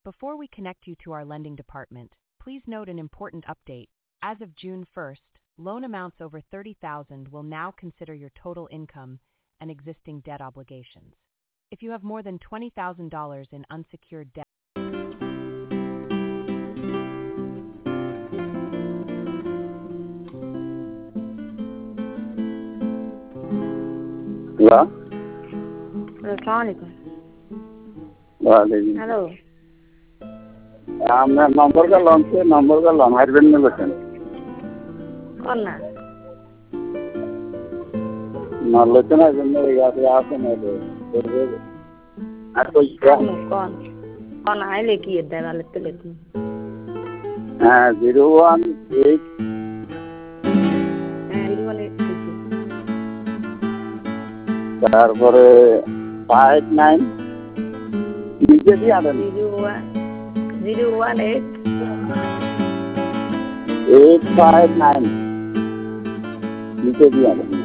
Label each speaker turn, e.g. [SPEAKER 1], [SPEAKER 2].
[SPEAKER 1] Before we connect you to our lending department, please note an important update. As of June 1st, loan amounts over $30,000 will now consider your total income and existing debt obligations. If you have more than $20,000 in unsecured debt.
[SPEAKER 2] Hello?
[SPEAKER 3] Assalamualaikum.
[SPEAKER 2] वालेकुम।
[SPEAKER 3] Hello
[SPEAKER 2] मैं नंबर का लॉन्च हारबेन में बचन
[SPEAKER 3] कौन ना
[SPEAKER 2] नलोचना जन्म याद आते हैं तो आपको क्या
[SPEAKER 3] कौन कौन आए लेकी है दे वाले पे लेती
[SPEAKER 2] 018
[SPEAKER 3] वाले
[SPEAKER 2] তারপরে 59 নিচে দিয়ে আনেন
[SPEAKER 3] 018
[SPEAKER 2] 859 নিচে দিয়ে আনেন